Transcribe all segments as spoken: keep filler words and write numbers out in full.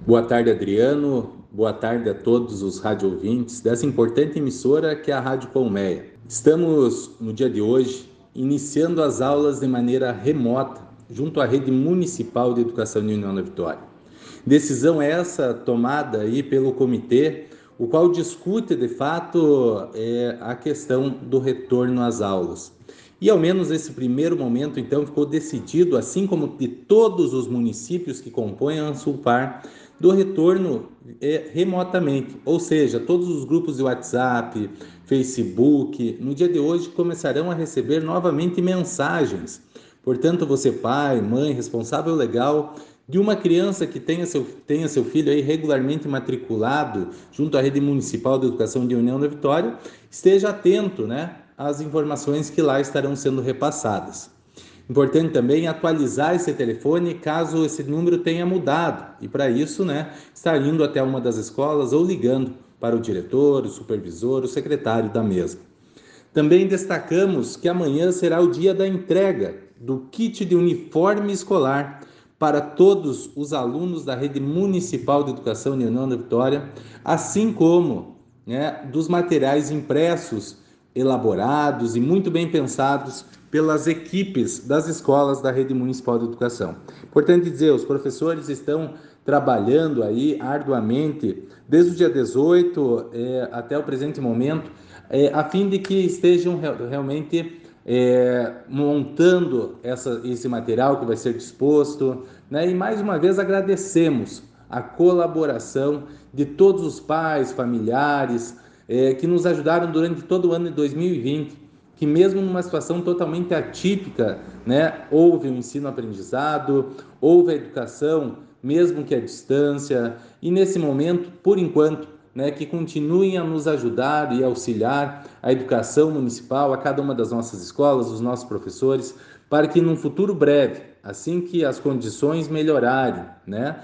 Boa tarde, Adriano. Boa tarde a todos os rádio ouvintes dessa importante emissora que é a Rádio Colmeia. Estamos, no dia de hoje, iniciando as aulas de maneira remota, junto à Rede Municipal de Educação de União da Vitória. Decisão essa tomada aí pelo comitê, o qual discute, de fato, é, a questão do retorno às aulas. E, ao menos nesse primeiro momento, então, ficou decidido, assim como de todos os municípios que compõem a Ansulpar, do retorno é, remotamente, ou seja, todos os grupos de WhatsApp, Facebook, no dia de hoje começarão a receber novamente mensagens. Portanto, você pai, mãe, responsável legal de uma criança que tenha seu, tenha seu filho aí regularmente matriculado junto à Rede Municipal de Educação de União da Vitória, esteja atento, né, às informações que lá estarão sendo repassadas. Importante também atualizar esse telefone caso esse número tenha mudado. E para isso, né, estar indo até uma das escolas ou ligando para o diretor, o supervisor, o secretário da mesma. Também destacamos que amanhã será o dia da entrega do kit de uniforme escolar para todos os alunos da Rede Municipal de Educação de União da Vitória, assim como, né, dos materiais impressos, elaborados e muito bem pensados pelas equipes das escolas da Rede Municipal de Educação. Importante dizer, os professores estão trabalhando aí arduamente desde o dia dezoito é, até o presente momento, é, a fim de que estejam realmente é, montando essa, esse material que vai ser disposto, né? E mais uma vez agradecemos a colaboração de todos os pais, familiares, é, que nos ajudaram durante todo o ano de dois mil e vinte, que mesmo numa situação totalmente atípica, né, houve o ensino-aprendizado, houve a educação, mesmo que à distância, e nesse momento, por enquanto, né, que continuem a nos ajudar e auxiliar a educação municipal, a cada uma das nossas escolas, os nossos professores, para que num futuro breve, assim que as condições melhorarem, né,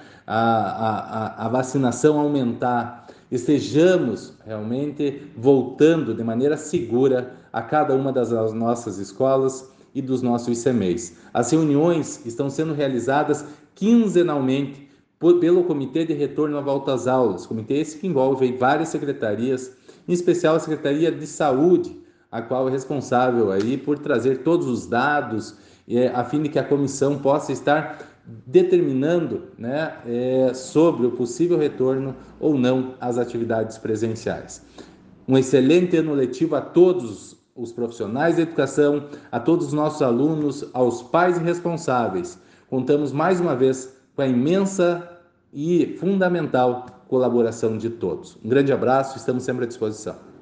a, a, a vacinação aumentar, estejamos realmente voltando de maneira segura a cada uma das nossas escolas e dos nossos I C M E Is. As reuniões estão sendo realizadas quinzenalmente por, pelo Comitê de Retorno à Volta às Aulas, comitê esse que envolve várias secretarias, em especial a Secretaria de Saúde, a qual é responsável aí por trazer todos os dados, é, a fim de que a comissão possa estar determinando, né, é, sobre o possível retorno ou não às atividades presenciais. Um excelente ano letivo a todos os profissionais da educação, a todos os nossos alunos, aos pais e responsáveis. Contamos mais uma vez com a imensa e fundamental colaboração de todos. Um grande abraço, estamos sempre à disposição.